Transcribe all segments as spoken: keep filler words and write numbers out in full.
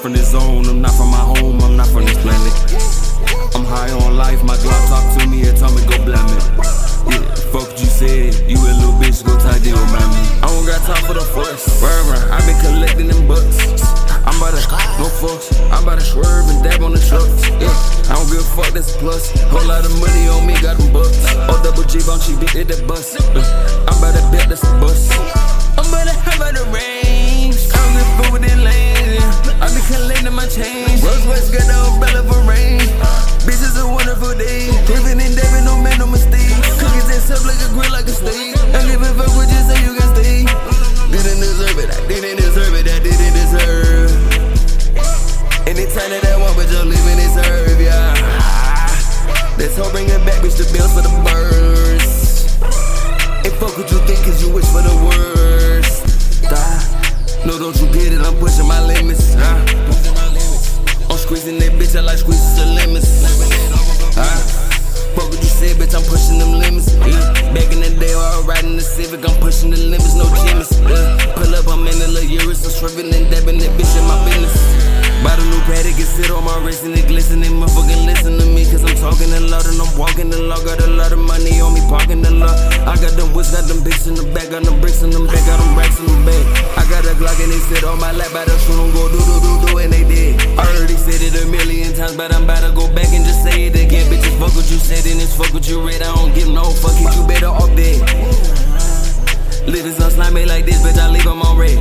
from this zone, I'm not from my home, I'm not from this planet. I'm high on life, my Glock talk to me and tell me go blame it. Yeah, fuck what you said, you a little bitch, go tie deal, man. I don't got time for the fuss. Forever, I been collecting them bucks. I'm about to, no fucks, I'm about to swerve and dab on the trucks. Yeah, I don't give a fuck, that's a plus. Whole lot of money on me, got them bucks. Oh, double G, bone cheap, beat it, that bus. Uh, I'm about to bet, that's a bus. I'm about to have out the range. I don't give a fuck with that lane. I be collecting my change. Rose West got the umbrella for rain. Bitch, it's a wonderful day. Living in David, no man, no mistake. Cookies and stuff like a grill, like a steak. I give a fuck what you say, you can stay. Didn't deserve it, I didn't deserve it, I didn't deserve. Anytime that I want, but you're leaving it serve, yeah. Let's hope bring it back, bitch, the bills for the birds. And fuck what you think, cause you wish for the worst. Die. No, don't you get it, I'm pushing my limits, huh? I'm squeezing that bitch, I like squeezing the limits. Huh? Fuck what you said, bitch, I'm pushing them limits. Yeah. Back in the day, I was riding the Civic, I'm pushing the limits, no Jimmys. Yeah. Pull up, I'm in the little Urus, I'm swerving and dabbing that bitch in my business. Buy the new paddock, it sit on my wrist and it glisten. They motherfucking listen to me, cause I'm talking a lot and I'm walking the law. Got a lot of money on me, parking the lot. I got them whips, got them bitches in the back, got them bricks in them back, got them racks in the back. I got a Glock and they sit on my lap, by the shoot them go do do do do, and they did. I already said it a million times, but I'm about to go back and just say it again. Bitches, fuck what you said and it's fuck what you read. I don't give no fuck if you better off dead. Living some slimy like this, bitch, I leave them on red.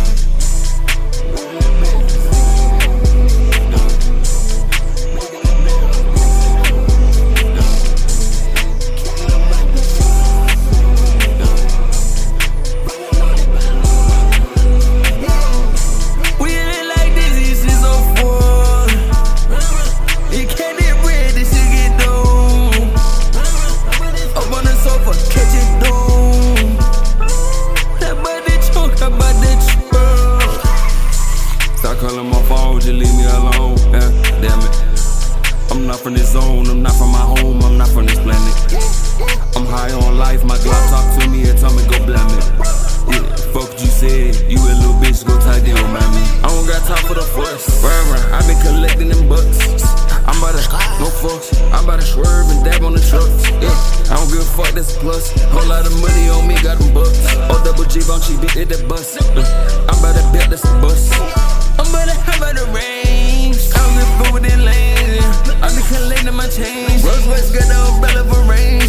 Calling my phone, just leave me alone, yeah, damn it. I'm not from this zone, I'm not from my home, I'm not from this planet. I'm high on life, my Glock talk to me and tell me go blame it. Yeah, fuck what you said, you a little bitch, go tie deal, man. I don't got time for the fuss. Forever, I been collecting them bucks. I'm about to, no fucks, I'm about to swerve and dab on the trucks. Yeah, I don't give a fuck, that's a plus. Whole lot of money on me, got them bucks. Oh, double G, bone cheap, beat it, that bus. Uh, I'm about to bet, that's a bus. I'm about to have out the range. I don't give a fuck with that lane. I be collecting my change. Rose West got the umbrella for rain.